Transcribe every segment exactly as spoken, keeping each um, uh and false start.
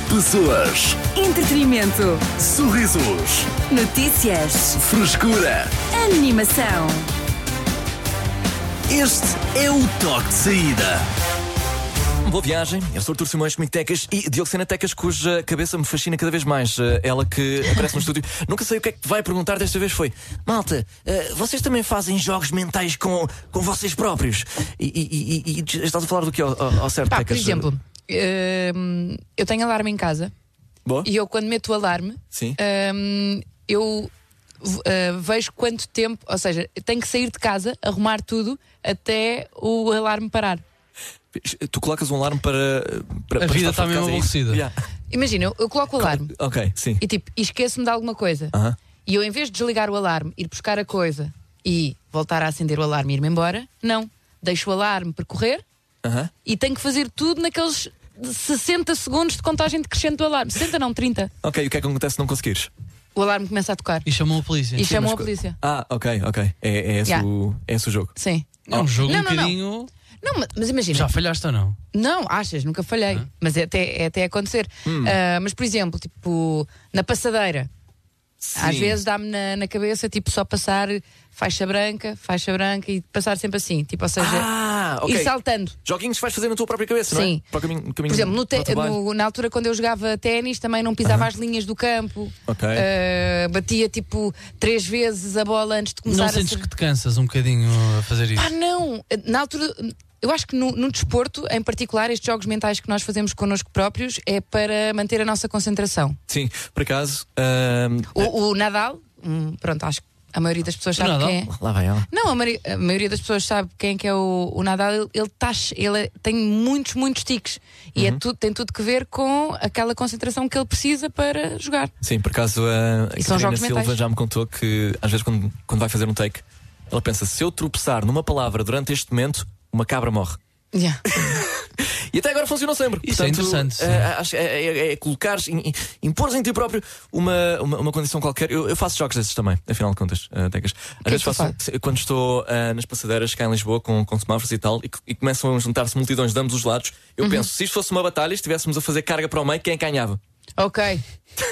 Pessoas, Entretenimento. sorrisos, Notícias. frescura. Animação. Este é o toque de saída. Boa viagem, eu sou Artur Simões, comigo Tecas e Dioxena Tecas, cuja cabeça me fascina cada vez mais. Uh, ela que aparece no estúdio. Nunca sei o que é que vai perguntar, desta vez foi: malta, uh, vocês também fazem jogos mentais com, com vocês próprios? E, e, e, e estás a falar do que ao, ao, ao certo, Pá, por Tecas? exemplo, hum, eu tenho alarme em casa. Boa? E eu, quando meto o alarme, Sim. hum, eu uh, vejo quanto tempo, ou seja, tenho que sair de casa, arrumar tudo até o alarme parar. Tu colocas um alarme para. para A para vida estar está fora de mesmo casa, é isso? aborrecida. Yeah. Imagina, eu, eu coloco o alarme Ok, sim. e tipo, esqueço-me de alguma coisa. Aham. E eu, em vez de desligar o alarme, ir buscar a coisa e voltar a acender o alarme e ir-me embora, não. Deixo o alarme percorrer Aham. e tenho que fazer tudo naqueles sessenta segundos de contagem decrescente do alarme. sessenta não, trinta. Ok, e o que é que acontece se não conseguires? O alarme começa a tocar. E chamam a polícia. E chamam mas a co- polícia. Ah, ok, ok. É, é, esse, Yeah. o, é esse o jogo. Sim. É um jogo Não, um não, não. bocadinho. Não, ma- mas imagina. Já falhaste ou não? Não, achas, nunca falhei. Ah. Mas é até, é até acontecer. Hum. Ah, mas, por exemplo, tipo, na passadeira, às Sim. vezes dá-me na, na cabeça, tipo, só passar faixa branca, faixa branca e passar sempre assim. Tipo, ou seja, Ah, ok. ir saltando. Joguinhos que vais fazer na tua própria cabeça, não é? Sim. Para o caminho, caminho Por exemplo, no te- para o trabalho. no- na altura quando eu jogava ténis, também não pisava as linhas do campo. Ok. Ah, batia tipo três vezes a bola antes de começar Não a sentes ser... que te cansas um bocadinho a fazer isso? Ah, não! Na altura, eu acho que no, no desporto, em particular, estes jogos mentais que nós fazemos connosco próprios é para manter a nossa concentração. Sim, por acaso. ahm, O, o Nadal, hum, pronto, acho que a maioria das pessoas O sabe Nadal? quem é. Lá vai ela. Não, a, mari- a maioria das pessoas sabe quem é que é o, o Nadal. Ele, ele, tá che- ele é- tem muitos, muitos tiques. E Uhum. é tudo, tem tudo que ver com aquela concentração que ele precisa para jogar. Sim, por acaso a, a E são Catarina jogos Silva mentais. já me contou que às vezes quando, quando vai fazer um take, ela pensa: se eu tropeçar numa palavra durante este momento, uma cabra morre. Yeah. E até agora funcionou sempre. Isso é interessante, sim. É, acho que é, é, é colocares, im- impores em ti próprio uma, uma, uma condição qualquer. Eu, eu faço jogos desses também, afinal de contas, uh, Tecas. Às que vezes tu faço, quando estou uh, nas passadeiras cá em Lisboa com, com semáforos e tal, e, e começam a juntar-se multidões de ambos os lados, eu Uhum. penso: se isto fosse uma batalha, estivéssemos a fazer carga para o meio, quem ganhava? Ok.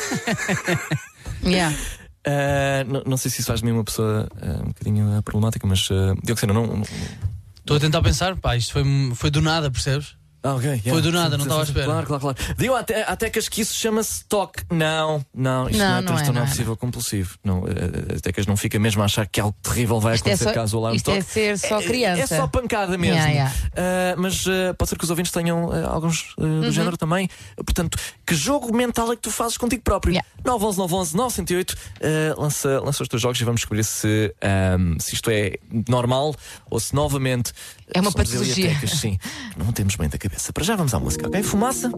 yeah. Uh, não, não sei se isso faz de mim uma pessoa uh, um bocadinho uh, problemática, mas uh, Dioxena, não. não... Estou a tentar pensar, pá, isto foi, foi do nada, percebes? Ah, ok, yeah. Foi do nada, Sim, não sim, estava à sim, espera. Claro, claro, claro. Digo até, até que que isso chama-se toque. Não, não, isto não, Não, é não é, transtorno não é, obsessivo compulsivo. Não, uh, até que não fica mesmo a achar que algo terrível vai Isto é acontecer só- caso o alarme isto é toque. ser só criança. É, só pancada mesmo. Yeah, yeah. Uh, mas uh, pode ser que os ouvintes tenham uh, alguns uh, Uhum. do género também. Uh, portanto, que jogo mental é que tu fazes contigo próprio? Yeah. nove um um nove um um nove zero oito uh, lança, lança os teus jogos e vamos descobrir se, um, se isto é normal ou se novamente É uma somos patologia. aliatecas, sim, que não temos bem da cabeça. Para já vamos à música, ok? Fumaça.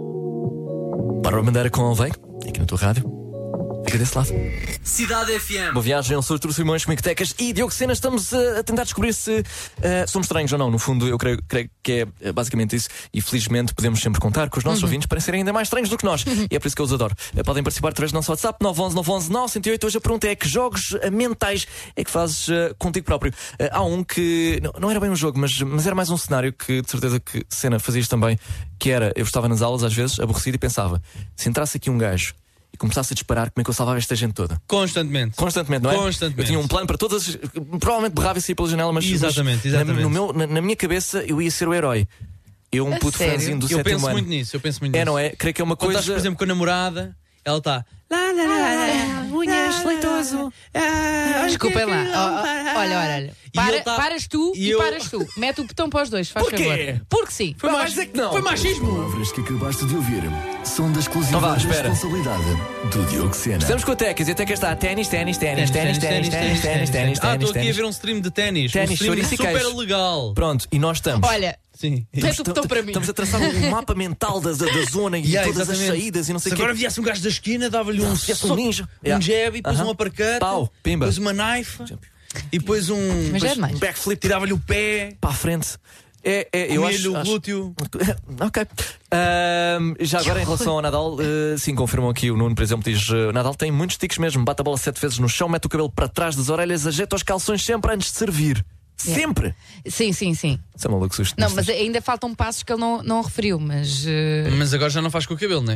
Para a bandeira com Alvei, aqui na tua rádio. Fica desse lado. Cidade F M. Boa viagem, eu sou Artur Simões, comigo Tecas e Diogo Sena. Estamos uh, a tentar descobrir se uh, somos estranhos ou não. No fundo, eu creio, creio que é uh, basicamente isso. E felizmente podemos sempre contar com os nossos ouvintes para serem ainda mais estranhos do que nós. E é por isso que eu os adoro. Uh, podem participar através do nosso WhatsApp nove um um nove um um nove zero oito. Hoje a pergunta é: que jogos uh, mentais é que fazes uh, contigo próprio? Uh, há um que não, não era bem um jogo, mas, mas era mais um cenário que de certeza que Sena fazias também. Que era: eu estava nas aulas às vezes, aborrecido, e pensava: se entrasse aqui um gajo e começasse a disparar, como é que eu salvava esta gente toda? Constantemente. Constantemente, não é? Constantemente. Eu tinha um plano para todas, provavelmente berrava e saía pela janela, mas, Exatamente, mas na- exatamente. no meu, na, na minha cabeça eu ia ser o herói. Eu, um A puto sério? franzino do Eu sétimo penso ano. muito nisso, eu penso muito É, nisso. não é? Creio que é uma Quando coisa. estás, por exemplo, com a namorada, ela está. Lá, lá, lá, lá, unhas, leitoso. Desculpem lá. Ó, ó, olha, olha, olha. E Para- ele tá- Paras tu e e, eu- paras tu. Mete o botão para os dois, faz Porquê? favor. Porque sim. Foi, Vai mach... dizer que não. Foi machismo. Palavras que acabaste de ouvir são da exclusiva Então vá, espera. responsabilidade do Diogo Sena. Estamos com a Tecas e a Tecas está ténis, ténis, ténis, ténis, ténis, ténis, ténis, ténis, Ah, estou aqui a ténis. ver um stream de ténis. Um Ténis, stream chouriço e super queijo. legal. Pronto, e nós estamos. Olha, Sim. mete o botão para mim. Estamos a traçar um mapa mental da, da, da zona e Yeah, todas exatamente. as saídas e não sei Se o quê. agora viesse um gajo da esquina, dava-lhe um, Se viesse um soco, ninja. um Yeah. jab, e depois Aham. um uppercut, Pau, pimba. depois uma knife, e depois um Mas já é depois demais. um backflip, tirava-lhe o pé, Para a frente. É, é, eu comia-lhe acho, o acho- glúteo. Ok. Ahm, já agora, em relação ao Nadal, eh, sim, confirmam aqui. O Nuno, por exemplo, diz: eh, Nadal tem muitos tiques mesmo. Bate a bola sete vezes no chão, mete o cabelo para trás das orelhas, ajeita os calções sempre antes de servir. Yeah. Sempre! Sim, sim, sim. Isso é maluco susto. Não, mas ainda faltam passos que ele não, não referiu, mas. eh, Mas agora já não faz com o cabelo, não é?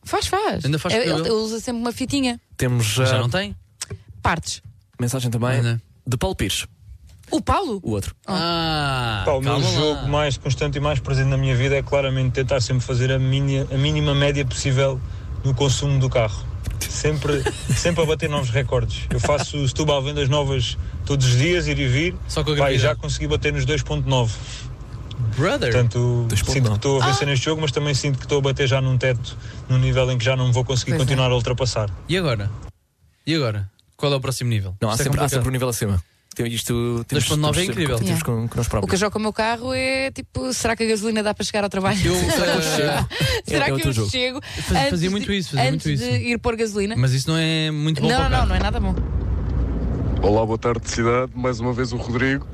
Faz, faz. Ainda faz É, com o ele, cabelo? ele usa sempre uma fitinha. Temos Já uh, não tem? Partes. mensagem também Não, não. de Paulo Pires, O Paulo? o outro. Ah, Pá, o meu calma jogo lá. mais constante e mais presente na minha vida é claramente tentar sempre fazer a, minha, a mínima média possível no consumo do carro. Sempre, sempre a bater novos recordes. Eu faço Setúbal Vendas Novas todos os dias, ir e vir. Só com a Pá, e gravidade. já consegui bater nos dois ponto nove. Brother. Portanto, dois ponto nove. sinto que estou a vencer neste jogo, mas também sinto que estou a bater já num teto, num nível em que já não me vou conseguir Pois é. continuar a ultrapassar. E agora? E agora? Qual é o próximo nível? Não, há Isto é sempre, há complicado. sempre um nível acima. Tem Isto, temos, dois ponto nove é temos de ser incrível. competitivos com, com nós O próprios. que eu jogo com o meu carro é tipo, será que a gasolina dá para chegar ao trabalho? Eu, Será que eu eh, chego? Será É- é o que teu eu jogo. chego? Faz- antes fazia de- muito isso, fazia antes muito isso. de ir pôr gasolina? Mas isso não é muito bom não, para o não, carro. não é nada bom. Olá, boa tarde, cidade. Mais uma vez o Rodrigo.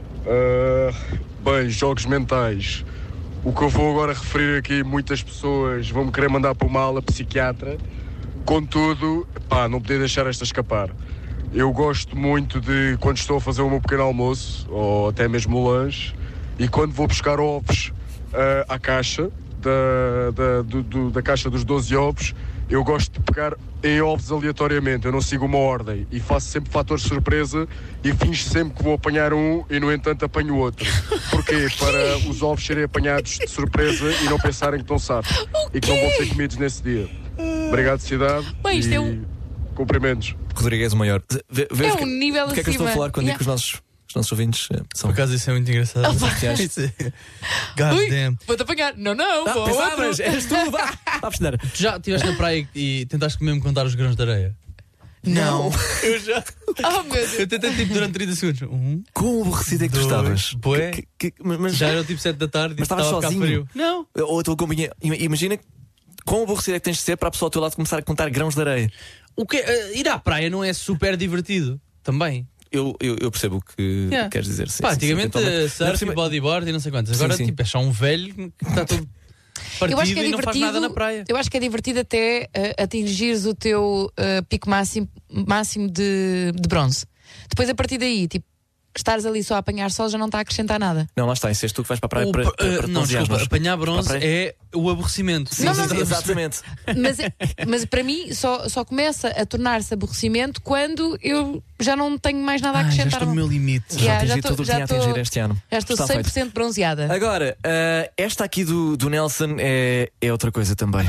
Ah, bem, jogos mentais. O que eu vou agora referir aqui, muitas pessoas vão me querer mandar para uma ala psiquiatra. Contudo, pá, não podia deixar esta escapar. Eu gosto muito de, quando estou a fazer o meu pequeno almoço, ou até mesmo o lanche, e quando vou buscar ovos ah, à caixa, da, da, do- do- da caixa dos doze ovos, eu gosto de pegar em ovos aleatoriamente, eu não sigo uma ordem e faço sempre fatores de surpresa e finjo sempre que vou apanhar um e no entanto apanho outro. Porquê? Para os ovos serem apanhados de surpresa e não pensarem que estão safos e que não vão ser comidos nesse dia. Obrigado, cidade. Bem, isto e é um- cumprimentos. Rodrigo és o maior. Vê, vê É que- um nível do que é que eu estou a acima. falar quando digo que os nossos, os nossos ouvintes eh, são. Por acaso isso é muito engraçado. Isso é- God Ui, damn. vou-te apanhar. Não, não, Ah, vou pensavas, outro. eras tu, vá! Vá a perceber. Tu já estiveste na praia e tentaste mesmo contar os grãos de areia? Não. Eu já. Oh, meu Deus. Eu tentei tipo durante trinta segundos. Um, Quão aborrecido é que tu Dois, estavas? bué. Que- que- que- mas, já era tipo sete da tarde Mas e estava a estavas ficar sozinho? frio. Não. Ou a tua companhia. Ima- Imagina quão aborrecido é que tens de ser para a pessoa ao teu lado começar a contar grãos de areia. O que é- ir à praia não é super divertido? Também. Eu, eu, eu percebo o que Yeah. queres dizer. Sim, Pá, sim, sim, antigamente eventualmente. uh, surf Ainda por cima- e bodyboard e não sei quantos. Sim, Agora sim. tipo, é só um velho que está todo partido Eu acho que é e não faz divertido. nada na praia. Eu acho que é divertido até uh, atingires o teu uh, pico máximo, máximo de, de bronze. Depois, a partir daí, tipo, estares ali só a apanhar sol já não está a acrescentar nada. Não, lá está, isso és tu que vais para a praia O para, pa- para, para uh, te não, bronzeares, desculpa, mas- apanhar bronze para a praia. é o aborrecimento. Sim, Não, sim, não, sim, não. exatamente. Mas, mas para mim só, só começa a tornar-se aborrecimento quando eu já não tenho mais nada a Ah, já acrescentar. estou no meu limite. Já Yeah, atingi já tô- tudo o que já tinha a tô- atingir este ano. Já estou Está cem por feito. cento bronzeada. Agora, uh, esta aqui do, do Nelson é, é outra coisa também.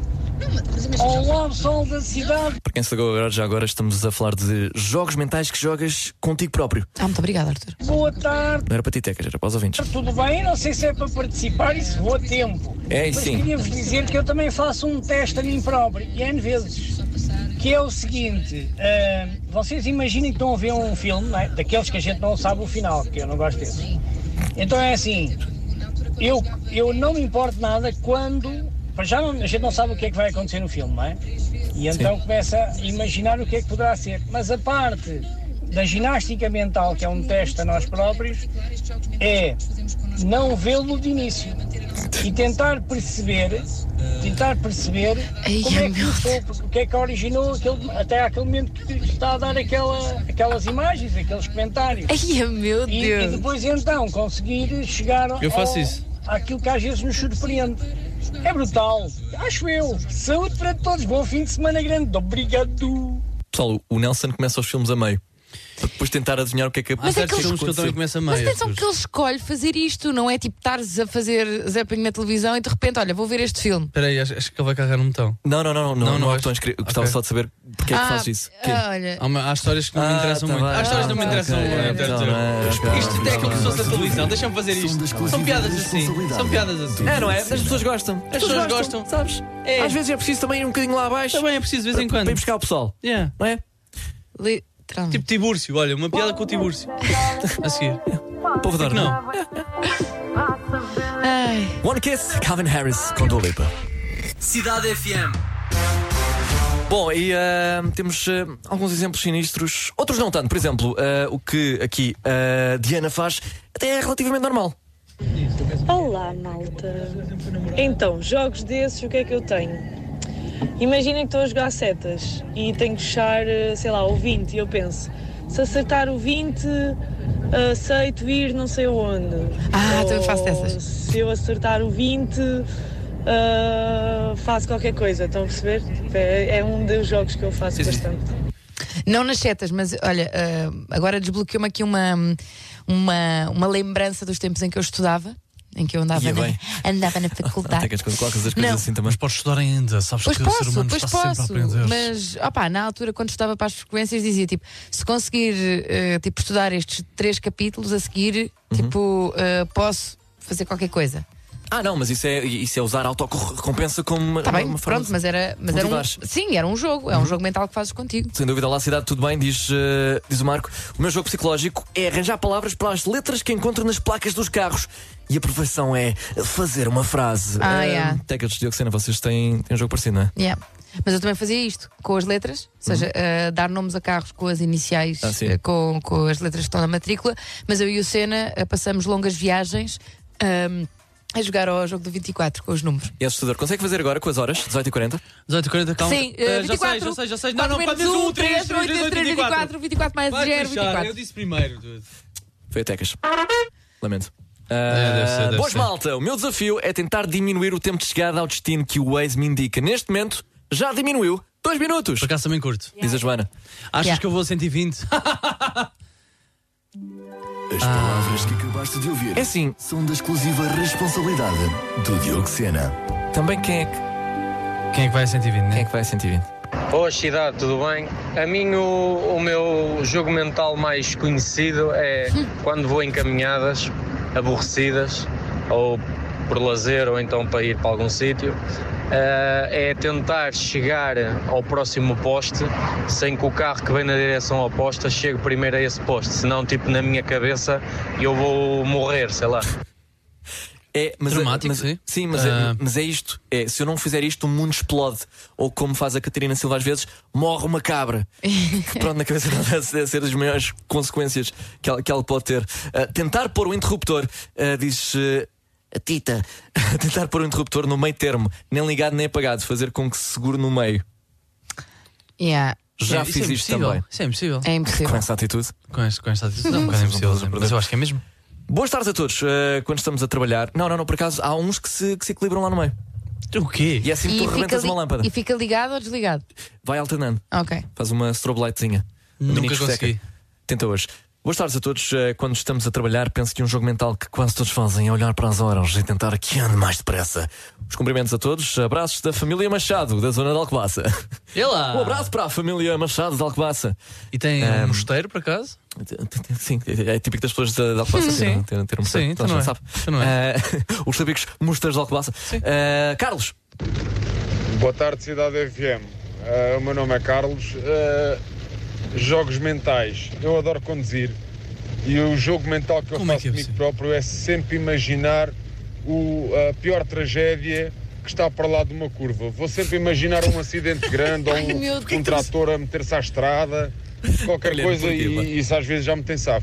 Olá, pessoal da cidade. Para quem se ligou agora, já agora estamos a falar de jogos mentais que jogas contigo próprio. Ah, muito obrigada, Arthur. Boa tarde, Não era para ti, Tecas, era para os ouvintes. tudo bem? Não sei se é para participar e se vou a tempo. É, Mas sim. queria-vos dizer que eu também faço um teste a mim próprio, e N vezes. Que é o seguinte, ah, vocês imaginem que estão a ver um filme, não é? Daqueles que a gente não sabe o final, que eu não gosto desses. Então é assim, eu, eu não me importo nada quando... para já não, a gente não sabe o que é que vai acontecer no filme, não é? E então começa a imaginar o que é que poderá ser. Mas a parte da ginástica mental, que é um teste a nós próprios, é não vê-lo de início e tentar perceber, tentar perceber Ai, como é que meu começou, porque o que é que originou aquele, até aquele momento que está a dar aquela, aquelas imagens, aqueles comentários. Ai, meu E, e Deus. depois então conseguir chegar ao, Eu faço isso. àquilo que às vezes nos surpreende. É brutal, acho eu. Saúde para todos, bom fim de semana grande, obrigado. Pessoal, o Nelson começa os filmes a meio. Para depois tentar adivinhar o que é que Há Mas é certos que filmes que eu também começo a Mas meio. atenção que ele escolhe fazer isto, não é tipo estares a fazer zapping na televisão e de repente, olha, vou ver este filme. Espera aí, acho, acho que ele vai carregar um botão. Não, não, não, não, Não, não, não não há acho. botões. queria- Gostava Ok. só de saber porque é que ah, fazes isso. Quê? ah, olha. Há, uma- há histórias que não me Ah, interessam tá muito. bem. Há histórias que não me Ah, interessam ok, muito. então, Arthur. não é, Isto até é como se fosse a televisão. Deixa-me fazer Som isto. da São exclusividade piadas e assim. responsabilidade. São piadas assim. É, não é? As pessoas gostam. As pessoas gostam. Sabes? É. Às vezes é preciso também ir um bocadinho lá abaixo. Também é preciso de vez em para, quando. para ir buscar o pessoal. Yeah. Não é? Literalmente. Tipo Tibúrcio, olha, uma piada com o Tibúrcio. A seguir. O povo dorme. Não. Ai. One Kiss, Calvin Harris com Dua Lipa. Cidade F M. Bom, e ah, temos ah, alguns exemplos sinistros, outros não tanto. Por exemplo, ah, o que aqui a Diana faz até é relativamente normal. Olá, malta. Então, jogos desses, o que é que eu tenho? Imaginem que estou a jogar setas e tenho que fechar, sei lá, o vinte, e eu penso, se acertar o vinte, aceito ir não sei onde. Ah, Ou também faço dessas. se eu acertar o vinte, uh, faço faço qualquer coisa, estão a perceber? É, é um dos jogos que eu faço Sim, sim. bastante. Não nas setas, mas olha, uh, agora desbloqueou-me aqui uma, uma, uma lembrança dos tempos em que eu estudava, em que eu andava, Ia na, bem. andava na faculdade. Até que quando colocas as coisas Não. assim também. Mas podes estudar ainda, sabes Pois que o ser posso, humano pois está sempre a posso, aprender. mas opá, na altura quando estudava para as frequências dizia tipo, se conseguir uh, tipo, estudar estes três capítulos a seguir, Uhum. tipo, uh, posso fazer qualquer coisa. Ah, não, mas isso é, isso é usar a autorecompensa como uma, Tá bem, uma forma pronto, de- mas era, mas era um, motivares. sim, era um jogo, é um jogo mental que fazes contigo. Sem dúvida, lá cidade, tudo bem, diz, eh, diz o Marco. O meu jogo psicológico é arranjar palavras para as letras que encontro nas placas dos carros. E a perfeição é fazer uma frase. Ah, uh, yeah. Tecas de Dioxena, vocês têm, têm um jogo parecido, não é? Yeah. Mas eu também fazia isto com as letras, ou seja, uh, dar nomes a carros com as iniciais, Ah, sim. uh, com, com as letras que estão na matrícula. Mas eu e o Senna uh, passamos longas viagens um, a jogar ao jogo do vinte e quatro com os números. É assustador. Consegue fazer agora com as horas? dezoito e quarenta? dezoito e quarenta, calma. Sim, uh, Eh, vinte e quatro. Já sei, já sei, já sei. Não, quatro não, pode menos menos um, um, três, três, oito, três, vinte e quatro. vinte e quatro mais Vai zero, vinte e fechar, quatro. eu disse primeiro. dude. Foi a Tecas. Lamento. É, deve ser, deve Boas ser. malta, o meu desafio é tentar diminuir o tempo de chegada ao destino que o Waze me indica. Neste momento, já diminuiu dois minutos. Por acaso também curto. Diz a Joana. Achas Yeah. que eu vou a cento e vinte? As palavras que acabaste de ouvir É assim, são da exclusiva responsabilidade do Diogo Sena. também quem é que, Quem é que vai a cento e vinte, quem é né? que vai a cento e vinte? Boa cidade, tudo bem? A mim o, o meu jogo mental mais conhecido é quando vou em caminhadas aborrecidas ou por lazer ou então para ir para algum sítio, eh, é tentar chegar ao próximo poste sem que o carro que vem na direção oposta chegue primeiro a esse poste, senão tipo na minha cabeça eu vou morrer, sei lá. É, mas, Dramático, mas, sim. sim, mas, Ah. é, mas é isto. É, se eu não fizer isto, o mundo explode. Ou como faz a Catarina Silva às vezes, morre uma cabra. Que, pronto, na cabeça dela deve deve ser as maiores consequências que ela, que ela pode ter. Ah, tentar pôr o interruptor, ah, diz ah, a Tita, tentar pôr o interruptor no meio termo, nem ligado nem apagado, fazer com que se segure no meio. Yeah. Já Isso é fiz isto impossível. também. Isso é impossível. É impossível. Com essa atitude. Com, este, com esta atitude, é um bocado impossível. sempre, Mas eu acho que é mesmo. Boas tardes a todos. Ah, quando estamos a trabalhar. Não, não, não, por acaso há uns que se, que se equilibram lá no meio. O quê? E é assim que tu fica arrebentas li- uma lâmpada. e fica ligado ou desligado? Vai alternando. Ok. Faz uma strobe lightzinha. Uma Nunca mini discoteca. consegui. Tenta hoje. Boas tardes a todos. Eh, Quando estamos a trabalhar, penso que um jogo mental que quase todos fazem é olhar para as horas e tentar que ande mais depressa. Os cumprimentos a todos. Abraços da família Machado, da zona de Alcobaça. E lá. Um abraço para a família Machado de Alcobaça. E tem Um, um mosteiro, por acaso? Sim, é típico das pessoas de de Alcobaça Sim. ter, ter, ter um Sim, então Toda a não é. gente sabe. Então não é. Eh, os típicos mosteiros de Alcobaça. Eh, Carlos. Boa tarde, Cidade F M. Uh, o meu nome é Carlos. Uh, jogos mentais. Eu adoro conduzir. E o jogo mental que eu Como é faço que é comigo possível? próprio é sempre imaginar o, a pior tragédia que está para lá de uma curva. Vou sempre imaginar um acidente grande ou Ai, meu um, Deus. um trator a meter-se à estrada, qualquer Olha, coisa, porquê, pá? e isso às vezes já me tem safo.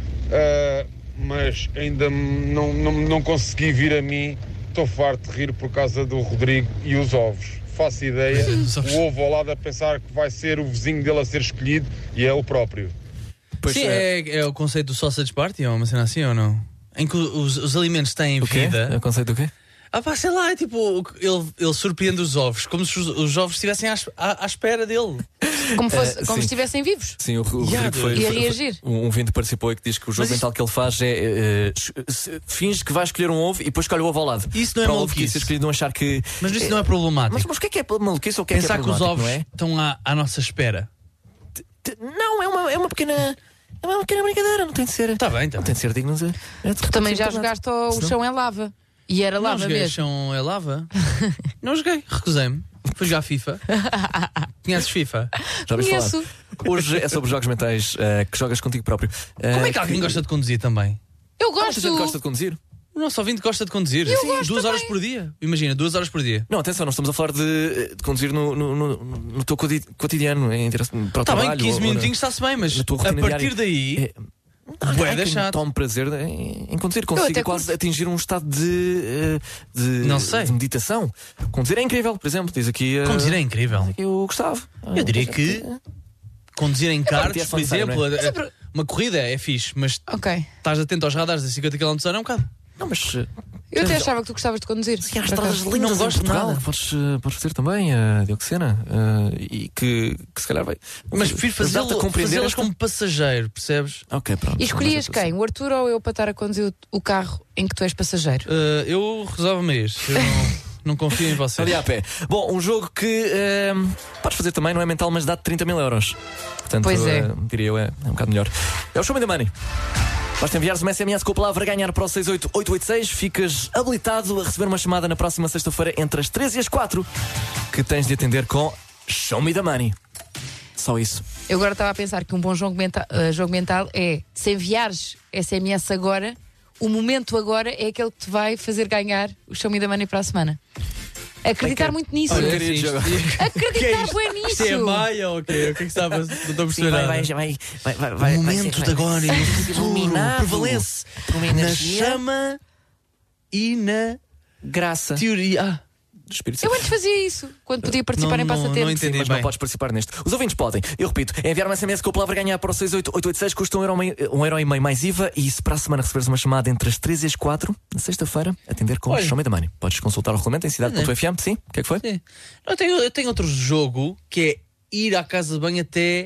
Uh, mas ainda não, não, não consegui vir a mim. Estou farto de rir por causa do Rodrigo e os ovos. Faço ideia, Os ovos. o ovo ao lado a pensar que vai ser o vizinho dele a ser escolhido e é o próprio. Pois, Sim, eh, é, é o conceito do sausage party, ou uma cena assim, ou não? Em que os, os alimentos têm o quê? vida. O conceito do quê? Ah pá, sei lá, é tipo, ele, ele surpreende os ovos, como se os, os ovos estivessem à, es- à, à espera dele. Como, fosse, Eh, como sim. se estivessem vivos. Sim, o, o Yeah, Rodrigo foi, ia foi- reagir. foi- um ouvinte participou e que diz que o jogo Mas isso- mental que ele faz é eh, eh, se- finge que vai escolher um ovo e depois escolhe o ovo ao lado. Isso não é Para o ovo que maluquice. ser escolhido não achar que. Mas isso não é problemático. Mas, mas o que é que é maluquice ou o que é que é Pensar que os problemático, ovos não é? estão à, à nossa espera. T- Não, é uma, é uma pequena. É uma pequena brincadeira, não tem de ser. Está bem, está Não bem. tem de ser digno de. é de- Tu também de já ser jogaste ao Senão- chão em lava. E era Não lava joguei mesmo. chão é lava. Não joguei, recusei-me. Fui jogar FIFA. Conheces FIFA? Já ouviste Conheço. falar? Hoje é sobre jogos mentais eh, que jogas contigo próprio. Eh, Como é que alguém gosta de conduzir também? Eu Há muita gosto. gente gosta de conduzir? O nosso ouvinte gosta de conduzir. Eu Sim, gosto duas também. horas por dia. Imagina, duas horas por dia. Não, atenção, não estamos a falar de, de conduzir no, no, no, no teu coti- cotidiano, em direção para o Está trabalho. bem, quinze ou- ou na- minutinhos está-se bem, mas na tua a rotina partir diária. daí. É, Há Bué quem da chato. tome prazer em, em conduzir, consiga até quase curto. atingir um estado de, eh, de, Não sei. de meditação. Conduzir é incrível, por exemplo, diz aqui. eh, Conduzir é incrível. Eu gostava. Eu diria que conduzir em karts, é só por necessário, exemplo, não é- uma corrida é fixe, mas Ok. estás atento aos radares a cinquenta quilómetros por hora é um bocado. Não, mas. Uh, Eu até achava que tu gostavas de conduzir. Sim, há estradas lindas não em gosto de Portugal. nada. Podes, uh, podes fazer também a uh, Dioxena. Uh, e que, que se calhar vai. Mas prefiro fazê-lo, fazê-las esta... como passageiro, percebes? Ok, pronto. E escolhias quem? O Arthur ou eu para estar a conduzir o, o carro em que tu és passageiro? Uh, eu rezava-me isso. Eu não, não confio em você. Ali a pé. Bom, um jogo que uh, podes fazer também, não é mental, mas dá-te trinta mil euros. Portanto, pois é. Uh, diria eu, é, é um bocado melhor. É o Show Me the Money. Basta enviares uma S M S com a palavra ganhar para o seis oito oito oito seis. Ficas habilitado a receber uma chamada na próxima sexta-feira entre as três e as quatro, que tens de atender com Show Me the Money. Só isso. Eu agora estava a pensar que um bom jogo mental, uh, jogo mental é, se enviares S M S agora, o momento agora é aquele que te vai fazer ganhar o Show Me the Money para a semana. Acreditar muito nisso. Olha, Acreditar bem nisso. Isto é maia ou okay? O que é que estava? Não estou a perceber. Vai, vai, vai, vai, vai, vai, o momento vai, de agora e no futuro prevalece na chama chama e na graça. Teoria. Ah. Do Espírito Eu Santo. antes fazia isso, quando podia participar não, em passatempos. Não, não entendi, mas bem. não podes participar neste. Os ouvintes podem, eu repito, é enviar uma S M S com a palavra ganhar para o seis oito oito oito seis, custa um euro, um euro e meio mais I V A, e se para a semana receberes uma chamada entre as três e as quatro, na sexta-feira, atender com o Show Me the Money. Podes consultar o regulamento em cidade ponto f m, sim? O que é que foi? Sim. Eu, tenho, eu tenho outro jogo que é ir à casa de banho até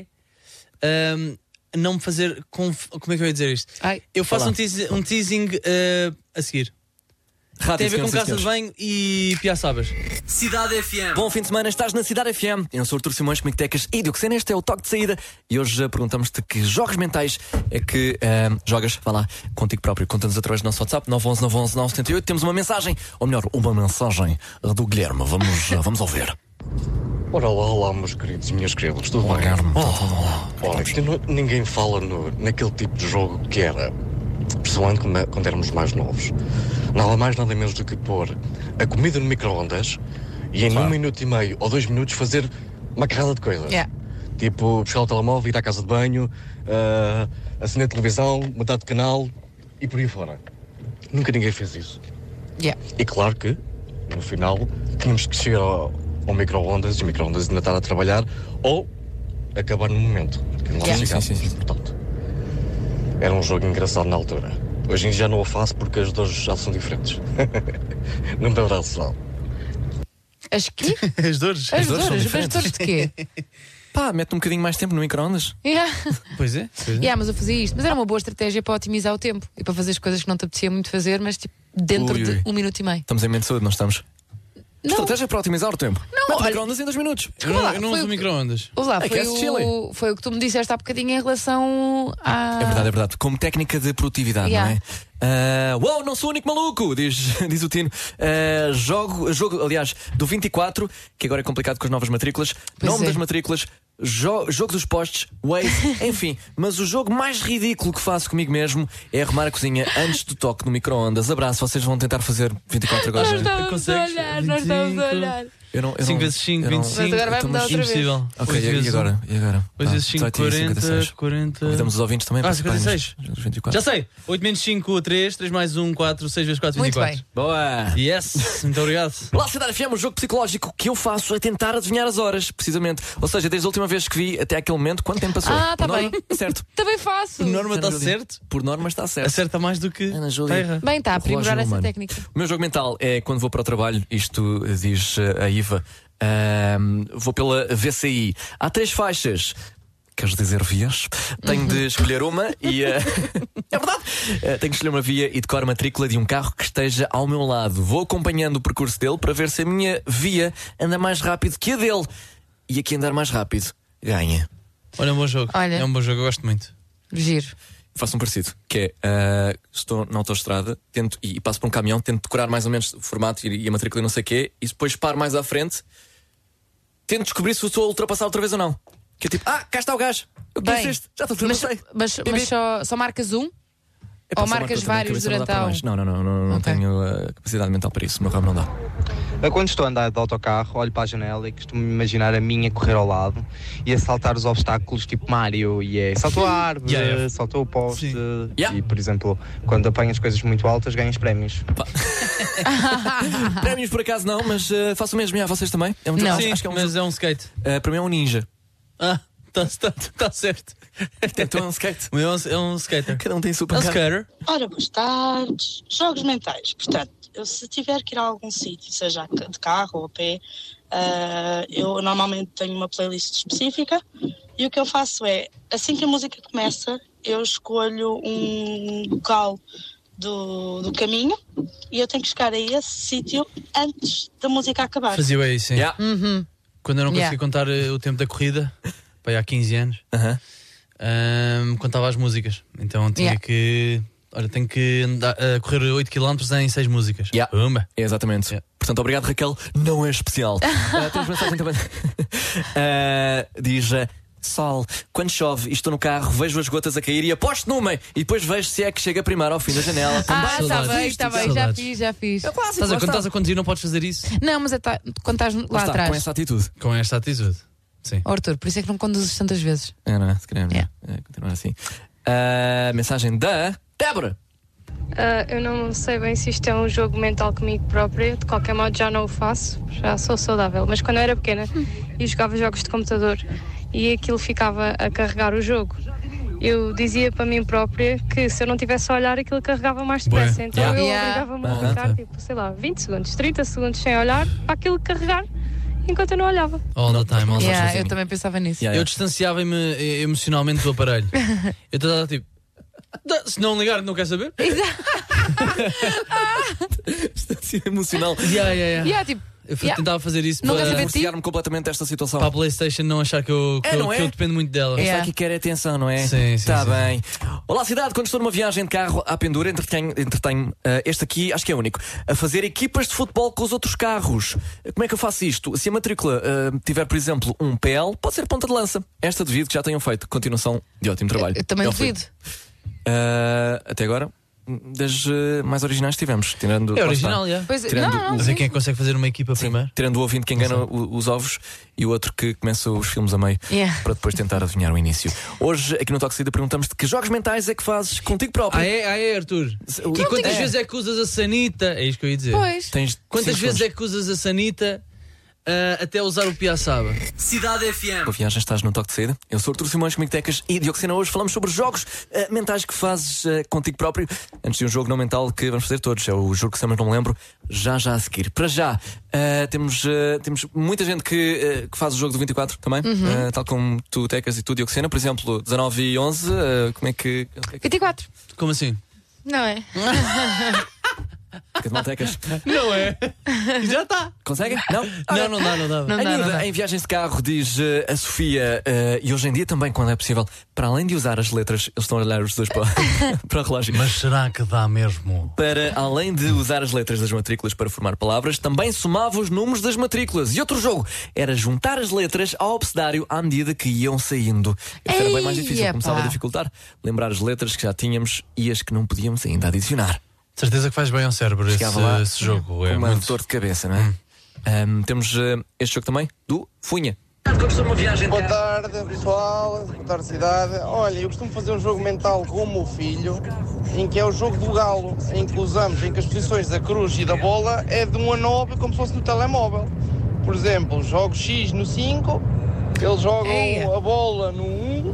um, não me fazer. Conf... Como é que eu ia dizer isto? Ai, eu faço lá. um teasing, um teasing uh, a seguir. Rádio, Tem a ver com senhoras e casa de senhores. banho e piaçabas. Cidade F M. Bom fim de semana, estás na Cidade F M. Eu sou o Artur Simões, comigo Tecas e Dioxena. Este é o toque de saída e hoje uh, perguntamos-te que jogos mentais é que uh, jogas, vá lá, contigo próprio. Conta-nos através do nosso WhatsApp nove um um nove um um nove sete oito. Temos uma mensagem, ou melhor, uma mensagem do Guilherme. Vamos, uh, vamos ouvir. Ora, olá, olá, meus queridos e minhas queridas, tudo Olá, bem? Guilherme. Oh, ora, isto não- ninguém fala no, naquele tipo de jogo que era, principalmente quando, quando éramos mais novos. Nada mais, nada menos do que pôr a comida no micro-ondas e em um minuto e meio ou dois minutos fazer uma carrada de coisas. Yeah. Tipo, puxar o telemóvel, ir à casa de banho, uh, acender a televisão, mudar de canal e por aí fora. Nunca ninguém fez isso. Yeah. E claro que, no final, tínhamos que chegar ao, ao micro-ondas e o micro-ondas ainda estar a trabalhar ou acabar no momento. Porque não lá Yeah. chegámos, Sim, sim, sim. portanto. Era um jogo engraçado na altura. Hoje em dia já não o faço porque as dores já são diferentes. Não me abraço, não. As quê? As dores. As dores são dores? As diferentes. dores de quê? Pá, mete um bocadinho mais tempo no micro-ondas. Yeah. Pois é. Pois é. Yeah, mas eu fazia isto. Mas era uma boa estratégia para otimizar o tempo e para fazer as coisas que não te apetecia muito fazer, mas tipo, dentro Ui, de ui. um minuto e meio. Estamos em mente de saúde, não estamos? Não. Estratégia para otimizar o tempo. Não, Mete o olha- micro-ondas em dois minutos. Eu não, lá, eu não foi uso o que- micro-ondas. Ouve lá, É que foi, é chile. o, foi o que tu me disseste há bocadinho em relação a. É verdade, é verdade. Como técnica de produtividade, Yeah. não é? Uh, Uou, não sou o único maluco, diz, diz o Tino. Uh, jogo, jogo, aliás, do vinte e quatro, que agora é complicado com as novas matrículas. Pois Nome é. das matrículas, jo jogo dos postes, Waze, enfim. Mas o jogo mais ridículo que faço comigo mesmo é arrumar a cozinha antes do toque no micro-ondas. Abraço, vocês vão tentar fazer vinte e quatro agora. Nós já. estamos a Consegues? olhar, nós estamos a olhar. Eu não, eu cinco não- vezes cinco, eu não- vinte e cinco. Mas agora vai Então, mudar outra vez. Impossível. Ok, oito e, vezes e agora? E agora? oito Pá, vezes cinco, dezoito e quarenta, cinquenta e seis. quarenta. Convidamos os ouvintes também Ah, para cinquenta e seis. participarem nos- nos vinte e quatro. Já sei. oito menos cinco, três. três mais um, quatro. seis vezes quatro, vinte e Muito quatro. bem. Boa! Yes, muito obrigado. Lá, Cidade F M, um jogo psicológico que eu faço é tentar adivinhar as horas, precisamente. Ou seja, desde a última vez que vi até aquele momento, quanto tempo passou? Ah, tá Por norma, bem. Certo. Também faço. Por norma está Ana Júlia. certo? Por norma está certo. Acerta mais do que Ana Júlia. erra. Bem, está a aprimorar Relógio essa humano. técnica. O meu jogo mental é quando vou para o trabalho, isto diz uh, a Iva, ahm, vou pela V C I. Há três faixas. Queres dizer vias? Tenho de escolher uma e. Uh, é verdade! Uh, tenho de escolher uma via e decoro a matrícula de um carro que esteja ao meu lado. Vou acompanhando o percurso dele para ver se a minha via anda mais rápido que a dele. E aqui andar mais rápido ganha. Olha, é um bom jogo. Olha. É um bom jogo, eu gosto muito. Giro. Faço um parecido, que é, uh, estou na autoestrada, tento, e, e passo por um caminhão, tento decorar mais ou menos o formato e, e a matrícula e não sei o quê, e depois paro mais à frente, tento descobrir se estou a ultrapassar outra vez ou não. Que é tipo, ah, cá está o gajo, eu Bem, conheço este, já estou Mas, ultrapassei. mas, Bip, mas bip. só, só marcas um? Epá, ou só marcas marco, eu tenho vários cabeça, não dá durante para a mais. Não, não, não, não, não Ok. tenho a capacidade mental para isso, o meu ramo não dá. Eu, quando estou a andar de autocarro, olho para a janela e costumo imaginar a minha correr ao lado e a saltar os obstáculos tipo Mario, e é saltou a árvore, Yeah, yeah. saltou o poste Yeah. e, por exemplo, quando apanhas coisas muito altas ganhas prémios. Prémios por acaso não, mas uh, faço o mesmo, e a vocês também? É muito Não. acho, Sim, acho que é um mas jogo- é um skate. Uh, para mim é um ninja. Ah, Está tá, tá certo. Então é um skate. O meu é um, é um skater. Cada um tem a sua É um pancada. skater. Ora, boas tardes. Jogos mentais. Portanto, eu se tiver que ir a algum sítio, seja de carro ou a pé, uh, eu normalmente tenho uma playlist específica e o que eu faço é, assim que a música começa, eu escolho um local do, do caminho e eu tenho que chegar a esse sítio antes da música acabar. Fazia eu isso, sim. Yeah. Uhum. Quando eu não conseguia Yeah. contar uh, o tempo da corrida, pai, há quinze anos, Aham. um, contava as músicas. Então tinha Yeah. que. Olha, tenho que andar, uh, correr oito quilómetros em seis músicas. Yeah. Pumba. Exatamente. Yeah. Portanto, obrigado, Raquel. Não é especial. uh, temos mensagem também. Uh, diz. Uh, Sol, quando chove e estou no carro, vejo as gotas a cair e aposto numa e depois vejo se é que chega primeiro ao fim da janela. Ah, está Saudades. bem, está bem, já Saudades. fiz, já fiz. É clássico, Estás a, lá quando está. estás a conduzir, não podes fazer isso Não, mas é tá, quando estás lá, Lá está, atrás. com essa atitude. com esta atitude. Sim. Oh, Arthur, por isso é que não conduzes tantas vezes. É, não é? Se queremos Yeah. é, continuar assim. Uh, mensagem da Débora. Ah, eu não sei bem se isto é um jogo mental comigo própria, de qualquer modo já não o faço, já sou saudável, mas quando eu era pequena e jogava jogos de computador e aquilo ficava a carregar o jogo, eu dizia para mim própria que se eu não tivesse a olhar aquilo carregava mais depressa, Bué. então Yeah. eu Yeah. obrigava-me a Aham. ficar tipo, sei lá, vinte segundos, trinta segundos sem olhar para aquilo carregar enquanto eu não olhava. All the time, all the Yeah, time. eu também pensava nisso. Yeah, Eu yeah. distanciava-me eh, emocionalmente do aparelho. Eu estava tipo. "Da- Se não ligar, não quer saber? Distância emocional. Yeah, yeah, yeah. Yeah, tipo, Eu f- yeah. tentava fazer isso Não quer para, saber de ti? Divorciar-me completamente desta situação. para a PlayStation não achar que eu, que É, eu, não que é? eu dependo muito dela. Esta Yeah. aqui quer atenção, não é? Sim, sim, Está sim. bem. Olá, cidade. Quando estou numa viagem de carro à pendura, entretenho, entretenho uh, este aqui, acho que é único, a fazer equipas de futebol com os outros carros. Como é que eu faço isto? Se a matrícula uh, tiver, por exemplo, um P L, pode ser ponta de lança. Esta devido que já tenham feito. Continuação de ótimo trabalho. Eu também É o fim. duvido. Uh, até agora, das uh, mais originais que tivemos. Tirando, É lá original, está. já. Pois é, Tirando não, não, o- Mas sim. é quem é que consegue fazer uma equipa primeiro? Tirando o ouvinte que engana o- os ovos e o outro que começa os filmes a meio Yeah. para depois tentar adivinhar o início. Hoje, aqui no Toque de Saída, perguntamos de que jogos mentais é que fazes contigo próprio. Ah, é, ah, é, Arthur? O- E quantas é. vezes é que usas a sanita? É isto que eu ia dizer. Pois. Tens Quantas cinco vezes segundos. é que usas a sanita ah, até usar o piaçaba? Cidade F M. Boa viagem, estás no Toque de Saída. Eu sou Artur Simões, comigo Tecas e Dioxena. Hoje falamos sobre jogos uh, mentais que fazes uh, contigo próprio. Antes de um jogo não mental que vamos fazer todos. É o jogo que se chama, não me lembro, já já a seguir. Para já, uh, temos, uh, temos muita gente que, uh, que faz o jogo do vinte e quatro também, uh, tal como tu, Tecas, e tu, Dioxena. Por exemplo, dezanove e onze, uh, como é que. vinte e quatro. Como assim? Não é? Fica de mal, Tecas. Não é? Já está. Conseguem? Não? Não, não dá, não dá. Não A dá, não miúda, dá. em viagens de carro, diz uh, a Sofia, uh, e hoje em dia também, quando é possível, para além de usar as letras, eles estão a olhar os dois para, para o relógio. Mas será que dá mesmo? Para além de usar as letras das matrículas para formar palavras, também somava os números das matrículas. E outro jogo era juntar as letras ao abecedário à medida que iam saindo. Este era bem mais difícil, Ei, começava a epá. dificultar. Lembrar as letras que já tínhamos e as que não podíamos ainda adicionar. De certeza que faz bem ao cérebro esse, Chegava lá esse jogo. com É uma muito... dor de cabeça, não é? Um, temos uh, este jogo também, do Funha. Boa tarde, pessoal. Boa tarde, cidade. Olha, eu costumo fazer um jogo mental com o meu filho, em que é o jogo do galo, em que usamos, em que as posições da cruz e da bola é de um a nove, como se fosse no telemóvel. Por exemplo, jogo X no cinco, eles jogam Eia. a bola no um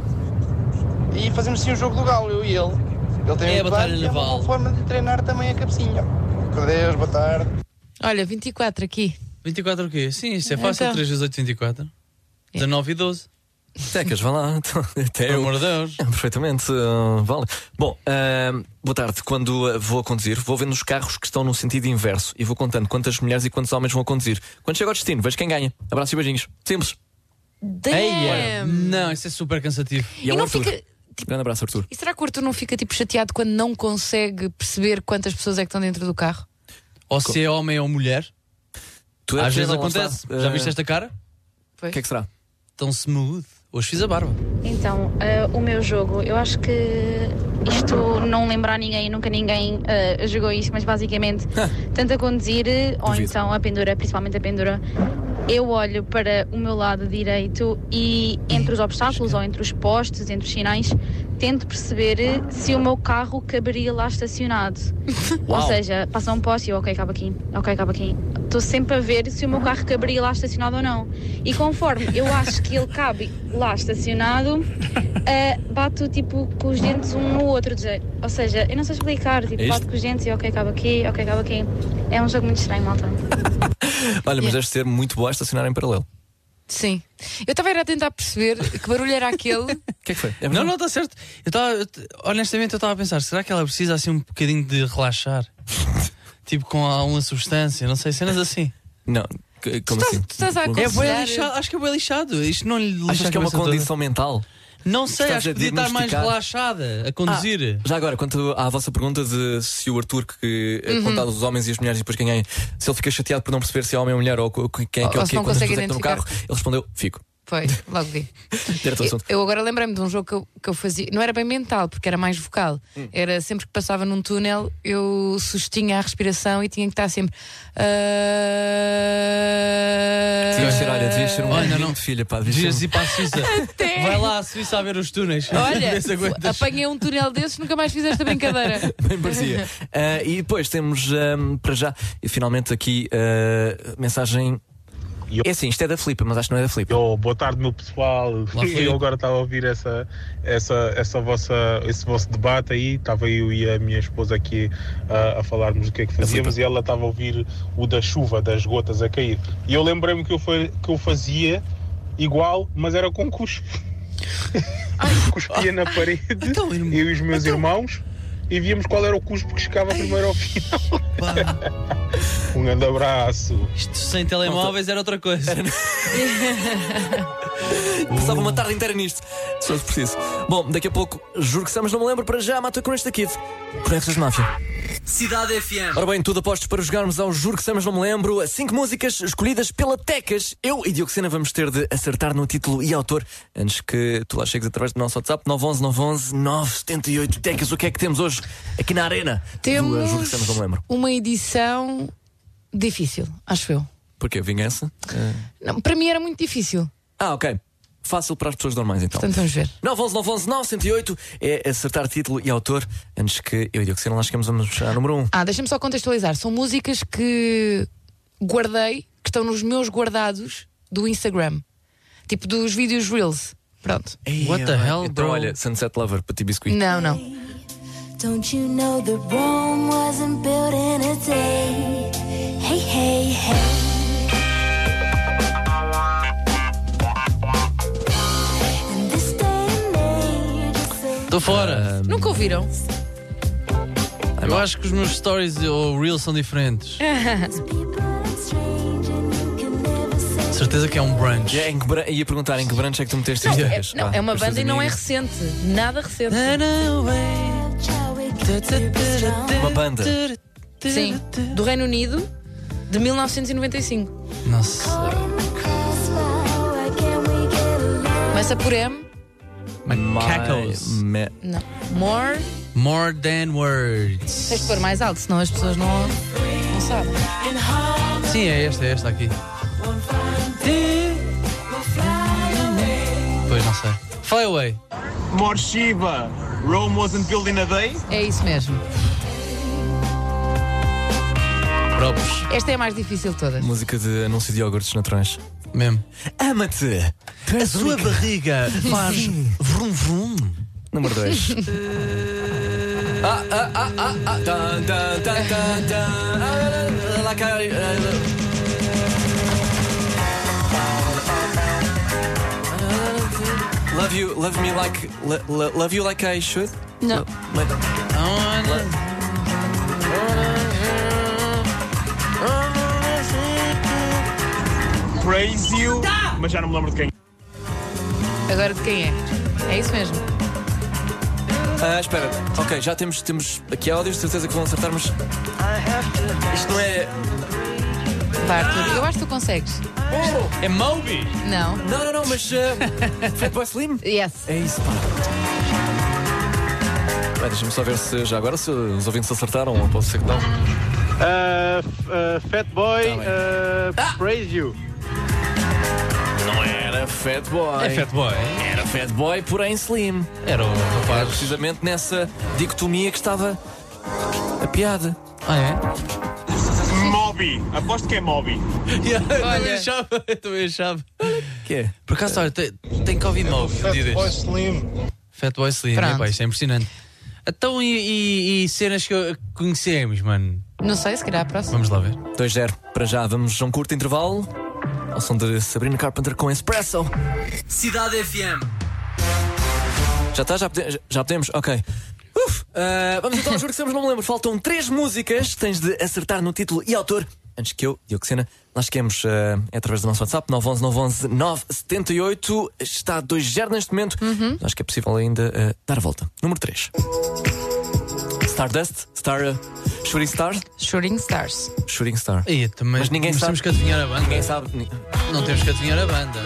e fazemos assim o jogo do galo, eu e ele. Ele tem É a um batalha plano e é uma naval. boa forma de treinar também a cabecinha. Adeus, boa tarde. Olha, vinte e quatro aqui. vinte e quatro o quê? Sim, isto é fácil. Então. três vezes oito, vinte e quatro. dezanove e doze. Tecas, vá lá. Até Pelo eu. amor de Deus. É, perfeitamente, uh, vale. Bom, uh, boa tarde. Quando uh, vou a conduzir, vou vendo os carros que estão no sentido inverso e vou contando quantas mulheres e quantos homens vão a conduzir. Quando chego ao destino, vejo quem ganha. Abraço e beijinhos. Simples. Ei, não, isso é super cansativo. E, é E o não Arthur. fica- Grande abraço, Arthur. E será que o Arthur não fica tipo chateado quando não consegue perceber quantas pessoas é que estão dentro do carro? Ou se é homem ou mulher. Tu é Às que vezes não, lá acontece. está. Já Uh, viste esta cara? O que é que será? Tão smooth. Hoje fiz a barba. Então, eh, o meu jogo, eu acho que isto não lembra a ninguém, nunca ninguém eh, jogou isto, mas basicamente, tanto a conduzir eh, ou Duvido. então a pendura, principalmente a pendura, eu olho para o meu lado direito e entre os obstáculos ou entre os postes, entre os sinais, tento perceber se o meu carro caberia lá estacionado. Uau. Ou seja, passa um poste e eu, ok, cabe aqui, ok, cabe aqui. Estou sempre a ver se o meu carro caberia lá estacionado ou não. E conforme eu acho que ele cabe lá estacionado, uh, bato tipo com os dentes um no outro. Dizer. Ou seja, eu não sei explicar, tipo, É bato com os dentes e ok, cabe aqui, ok, cabe aqui. É um jogo muito estranho, malta. Olha, mas deve ser muito boa a estacionar em paralelo. Sim. Eu estava a tentar perceber que barulho era aquele. O que é que foi? É não, não, está certo. Eu tava, honestamente, eu estava a pensar, será que ela precisa assim um bocadinho de relaxar? Tipo com alguma substância, não sei, cenas assim. Não, como tu assim? Tu estás a É aconselhar... bué lixado, acho que é bem lixado. Isto não lhe lixa Achas a que é uma cabeça condição toda. mental? Não sei, Estás acho a que podia estar mais diagnosticar? relaxada a conduzir. Ah, já agora, quanto à vossa pergunta de se o Arthur, que é Uhum. contado os homens e as mulheres e depois quem é, se ele fica chateado por não perceber se é homem ou mulher ou co- quem é que é Ou o se quê não quando as consegue pessoas entram no carro, identificar. ele respondeu: fico. Foi, logo vi. Direto ao Eu, assunto. eu agora lembrei-me de um jogo que eu, que eu fazia. Não era bem mental, porque era mais vocal. Hum. Era sempre que passava num túnel, eu sustinha a respiração e tinha que estar sempre. Uh... Devias ser, olha, devias ser um Olha, menino não. de filha, pá. Devias Devias ser ir para a Suíça. Vai lá à Suíça a ver os túneis. Olha, Vê se aguentas. apanhei um túnel desses, nunca mais fiz esta brincadeira. Bem parecia. Ah, e depois temos, ahm, para já, e finalmente aqui, ah, mensagem. É assim, isto é da Filipe, mas acho que não é da Filipe. Oh, boa tarde, meu pessoal. Eu agora estava a ouvir essa, essa, essa vossa, esse vosso debate aí. Estava eu e a minha esposa aqui uh, a falarmos do que é que fazíamos e ela estava a ouvir o da chuva, das gotas a cair. E eu lembrei-me que eu, foi, que eu fazia igual, mas era com cuspe. Cuspia na parede, eu e os meus irmãos, e víamos qual era o cuspe que chegava primeiro ao final. Um grande abraço. Isto sem telemóveis era outra coisa. Passava uma tarde inteira nisto, se fosse preciso. Bom, daqui a pouco, juro que estamos, não me lembro, para já, mata com esta Kid. Conexões Máfia. Cidade F M. Ora bem, tudo apostos para jogarmos ao Juro que Estamos, não me lembro. Cinco músicas escolhidas pela Tecas. Eu e Diogo Sena vamos ter de acertar no título e autor antes que tu lá chegues através do nosso WhatsApp. nove um um nove um um nove sete oito. Tecas, o que é que temos hoje aqui na arena? Temos do, uh, Juro que Estamos, não me lembro. uma edição difícil, acho eu. Porquê? Vingança? Uh... Não, para mim era muito difícil. Ah, ok. Fácil para as pessoas normais, então. Portanto, vamos ver. nove um um nove um um nove zero oito é acertar título e autor antes que eu e Diogo Sena lá chegamos a número um. Ah, deixa-me só contextualizar. São músicas que guardei, que estão nos meus guardados do Instagram. Tipo dos vídeos Reels. Pronto. Ei, What the hell, então, bro? olha, Sunset Lover para ti, biscuit. Não, não. Don't you know that Rome wasn't built in a day? Hey, hey, hey. Estou fora. Nunca ouviram? Eu acho que os meus stories ou reels são diferentes. Certeza que é um brunch. É, em que bran- ia perguntar em que branch é que tu meteste Não, isto? é, não, é uma banda e não é recente. Nada recente. Uma banda. Sim, do Reino Unido, de mil novecentos e noventa e cinco. Nossa. Começa por M. Macacos. Me- Não. More. More than words. Tens de pôr mais alto, senão as pessoas não, não sabem. Sim, é esta, é esta aqui. Pois não sei. Fly away. More Shiva. Rome wasn't built in a day. É isso mesmo. Próprios. Esta é a mais difícil de todas. Música de anúncio de iogurtes naturais. Mesmo. Ama-te. A sua barriga faz vrum vrum. Número dois. Ah, ah, ah, ah, ah. Tan, tan, tan, tan, tan. Ah, lá cai, ah, Love you, love me like, lo- lo- love you like I should. Não. Like- Praise you. Mas já não me lembro de quem. Agora de quem é? É isso mesmo. Ah, espera, ok, já temos, temos aqui áudios, de certeza que vão acertar, mas isto não é. Vai, Arthur, eu acho que tu consegues. É Moby? Não. Não, não, não, mas. Uh, Fatboy Slim? Yes. É isso, pá. Bem, deixa-me só ver se já agora se os ouvintes acertaram ou pode ser que não. Uh, uh, Fatboy, Tá bem. uh, Praise You. Não era Fat Boy. É Fat Boy. Era Fat Boy, porém Slim. Era o rapaz. Era precisamente nessa dicotomia que estava a piada. Ah, é? Moby. Aposto que é Moby. Yeah, eu Olha. também achava. Eu também achava. Que é? Por acaso, olha, tem, tem que ouvir Moby. Fat Boy Slim. Fat Boy Slim, Pronto. é, pá, isto é impressionante. Então, e, e- e cenas que eu- conhecemos, mano? Não sei, se calhar a próxima. Vamos lá ver. dois zero. Para já, vamos a um curto intervalo. Ao som de Sabrina Carpenter com Espresso. Cidade F M. Já está? Já, pode- já podemos? Ok. Uf, ah, vamos então ao juro que sempre não me lembro. Faltam três músicas. Tens de acertar no título e autor. Antes que eu, Diogo Sena, lá cheguemos ah, é através do nosso WhatsApp nove um um nove um um nove sete oito. Está dois zero neste momento. Uhum. Acho que é possível ainda ah, dar a volta. Número três. Stardust, Star, uh, Shooting Star, Shooting Stars. Shooting Star. Aí, também, Mas ninguém mas sabe. temos que adivinhar a banda. Ninguém sabe. ni- Não temos que adivinhar a banda.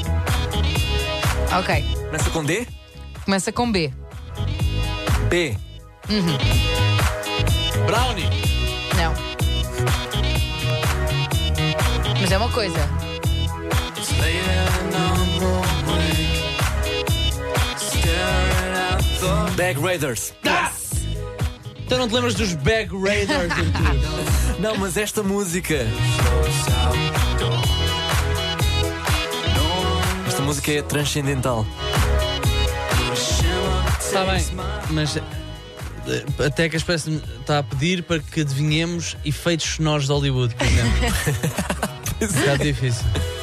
Ok. Começa com D? Começa com B. B. Uhum. Brownie. Não. Mas é uma coisa. Bag Raiders. Então não te lembras dos Bag Raiders, Arthur? Não, mas esta música. Esta música é transcendental. Está bem, mas eh, até que a espécie está a pedir para que adivinhemos efeitos sonoros de Hollywood, por exemplo. Já é difícil.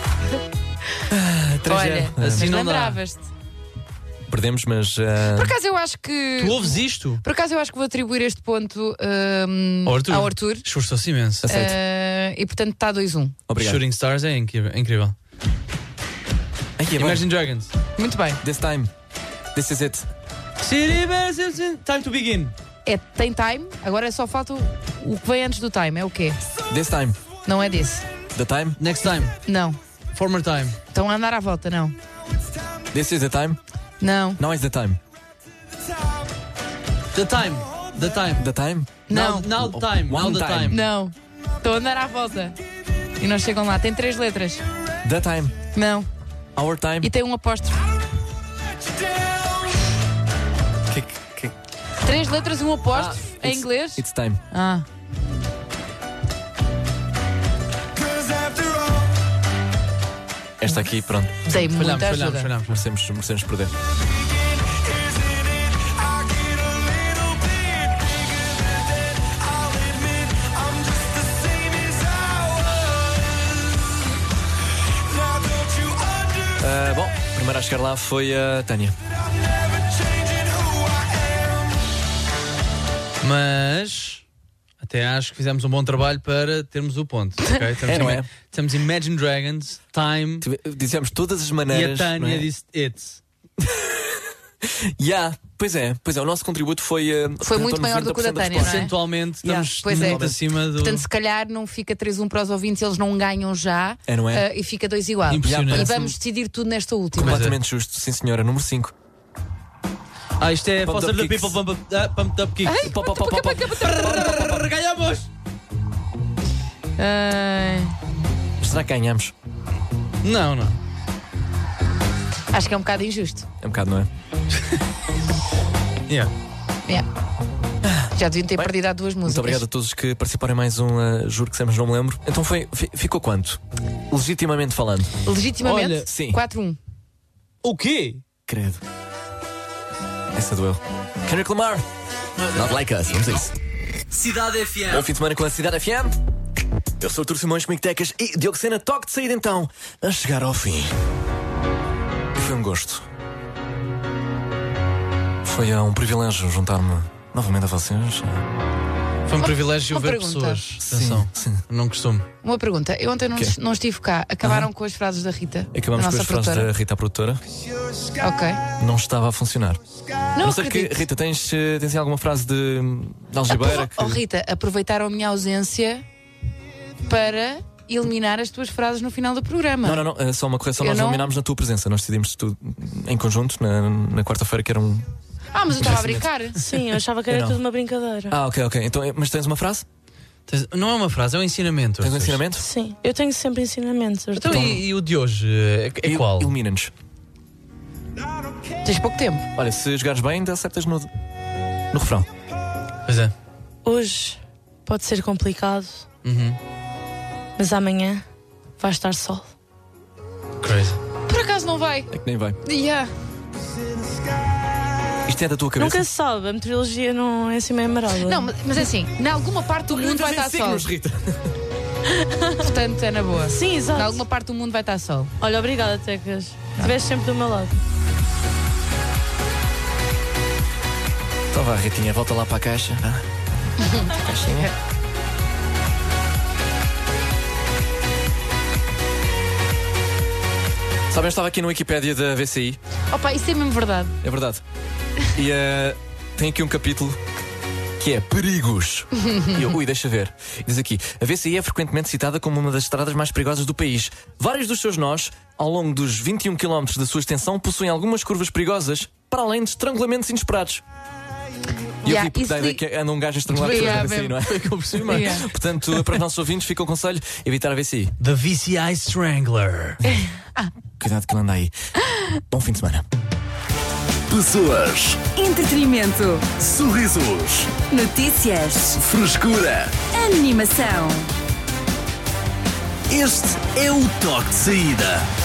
Olha, Assim mas não dá. lembravas-te. Perdemos, mas. ah, Por acaso eu acho que. Tu ouves isto? Por acaso eu acho que vou atribuir este ponto hum, Ao Arthur. ao Arthur. Esforçou-se imenso. Uh, e portanto está dois um. Obrigado. Shooting Stars é incrível. é incrível. Ai, é bom. Imagine Dragons. Muito bem. This time. This is it. City Bells, time to begin. É, tem time, agora só falta o, o que vem antes do time. É o quê? This time. Não é desse. The time. Next time. Não. Former time. Estão a andar à volta, não. This is the time. Não. Now is the time. The time. The time. The time. Não. Now, now the time. One now the time. time. Não. Estão a andar à volta. E não chegam lá. Tem três letras. The time. Não. Our time. E tem um apóstrofe. Que, que, Três letras e um apóstrofe Ah, em it's- inglês. It's time. Ah. Esta aqui, pronto. Dei muita Falhamos, ajuda. falhamos, falhamos. Merecemos, merecemos perder. Ah, bom, a primeira a chegar lá foi a Tânia. Mas até acho que fizemos um bom trabalho para termos o ponto. Okay? Estamos, É, não em- é? estamos Imagine Dragons, Time, Dizemos todas as e a maneiras. Tânia não é? disse It's. Yeah, pois é, pois é, o nosso contributo foi. ah, Foi muito representou maior do que o da noventa por cento das Tânia, não é? Percentualmente Yeah, estamos pois é. muito acima do. Portanto, se calhar não fica três um para os ouvintes, eles não ganham já. É, não é? ah, e fica dois igual. Impressionante. E vamos decidir tudo nesta última. Completamente justo, sim senhora. Número cinco. Ah, isto é Pumped Foster Up the Kicks. People Pump Up, ah, Pumped Up Kicks. Pop, pop, pop, pop, pop. Ganhamos! Ai, Será que ganhamos? Não, não. acho que é um bocado injusto. É um bocado, não é? Yeah. Yeah. Já deviam ter Bem, perdido há duas músicas. Muito obrigado a todos que participaram em mais um. ah, juro que sempre não me lembro. Então foi, fi- ficou quanto? Legitimamente falando. Legitimamente, Olha, sim. quatro um. O quê? Credo. Essa doeu. Kendrick Lamar. Not like us, vamos a isso. Cidade F Bom M. fim de semana com a Cidade F M. Eu sou o Artur Simões, comigo Tecas e Diogo Sena. Toque de saída então, a chegar ao fim. E foi um gosto. Foi uh, um privilégio juntar-me novamente a vocês. Foi um privilégio uma ver pergunta. pessoas. Sim, Atenção. sim. Não costumo. Uma pergunta. Eu ontem não, Quê? não estive cá. Acabaram com as frases da Rita? Acabamos da com nossa as frases produtora? da Rita, a produtora. Ok. Não estava a funcionar. Não, Não sei que, acredito. Rita, tens, eh, tens aí alguma frase de, de algibeira? Aprove- Oh, Rita, aproveitaram a minha ausência para eliminar as tuas frases no final do programa. Não, não, não. é só uma correção. Eu Nós não- eliminámos na tua presença. Nós decidimos tudo em conjunto na, na quarta-feira, que era um. Ah, mas eu estava a brincar. Sim, eu achava que Eu era não. tudo uma brincadeira. Ah, ok, ok. Então, eh, mas tens uma frase? Não é uma frase, é um ensinamento. Tens um ensinamento? Sim, eu tenho sempre ensinamentos. Então, e, e o de hoje é, é qual? Ilumina-nos. Tens pouco tempo. Olha, se jogares bem, ainda acertas no, no refrão. Pois é. Hoje pode ser complicado, Uhum. mas amanhã vai estar sol. Crazy. Por acaso não vai? É que nem vai. Yeah. Isto é da tua cabeça? Nunca se sabe, a meteorologia não é assim meio amarela. Não, mas, mas é assim, em alguma parte do mundo vai estar sol. Rita. Portanto, é na boa. Sim, exato. Em alguma parte do mundo vai estar sol. Olha, obrigada, Tecas. Estiveste sempre do meu lado. Então vá, Ritinha, volta lá para a caixa. Ah. A caixinha. Sabem, eu estava aqui no Wikipédia da V C I. Opa, isso é mesmo verdade. É verdade. E uh, tem aqui um capítulo que é Perigos. E eu, ui, deixa ver. Diz aqui: a V C I é frequentemente citada como uma das estradas mais perigosas do país. Vários dos seus nós, ao longo dos vinte e um quilómetros da sua extensão, possuem algumas curvas perigosas, para além de estrangulamentos inesperados. E Yeah, eu tipo, da ideia que anda um gajo a estrangular pessoas Yeah, na V C I, não é? Foi o que eu percebi, mas- Yeah. Portanto, para os nossos ouvintes, fica o conselho: evitar a V C I. The V C I Strangler. Cuidado que ele anda aí. Bom fim de semana. Pessoas, Entretenimento. sorrisos, Notícias. frescura. Animação. Este é o toque de saída.